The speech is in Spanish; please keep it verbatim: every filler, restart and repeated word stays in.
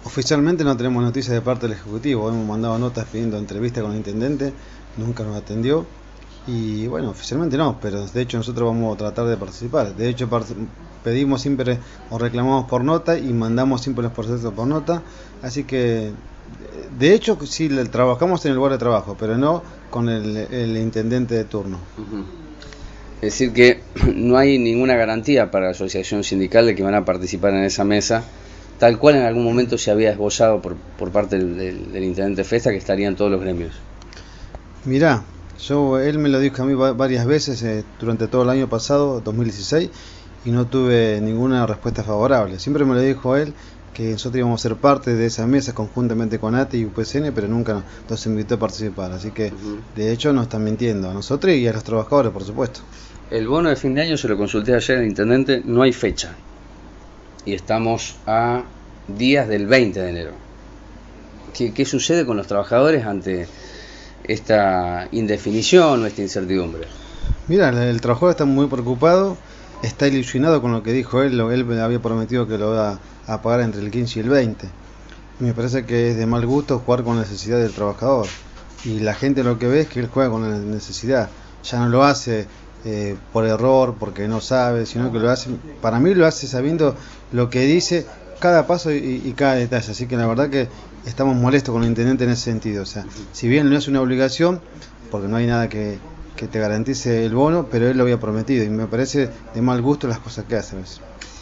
Oficialmente no tenemos noticias de parte del Ejecutivo, hemos mandado notas pidiendo entrevista con el Intendente, nunca nos atendió y bueno, oficialmente no, pero de hecho nosotros vamos a tratar de participar. De hecho pedimos siempre o reclamamos por nota y mandamos siempre los procesos por nota, así que de hecho sí trabajamos en el lugar de trabajo, pero no con el, el Intendente de turno. Uh-huh. Es decir que no hay ninguna garantía para la asociación sindical de que van a participar en esa mesa, tal cual en algún momento se había esbozado por, por parte del, del, del Intendente Festa, que estarían todos los gremios. Mirá, yo, él me lo dijo a mí varias veces eh, durante todo el año pasado, dos mil dieciséis, y no tuve ninguna respuesta favorable. Siempre me lo dijo él que nosotros íbamos a ser parte de esa mesa conjuntamente con A T E y U P C N, pero nunca nos invitó a participar. Así que, uh-huh. de hecho, nos están mintiendo a nosotros y a los trabajadores, por supuesto. El bono de fin de año, se lo consulté ayer al Intendente, no hay fecha. Y estamos a días del veinte de enero. ¿Qué, qué sucede con los trabajadores ante esta indefinición o esta incertidumbre? Mira, el, el trabajador está muy preocupado, está ilusionado con lo que dijo él. Él había prometido que lo va a pagar entre el quince y el veinte. Me parece que es de mal gusto jugar con la necesidad del trabajador. Y la gente lo que ve es que él juega con la necesidad. Ya no lo hace eh, por error, porque no sabe, sino que lo hace, para mí lo hace sabiendo lo que dice, cada paso y, y cada detalle. Así que la verdad que estamos molestos con el Intendente en ese sentido. O sea, si bien no es una obligación, porque no hay nada que, que te garantice el bono, pero él lo había prometido y me parece de mal gusto las cosas que hace.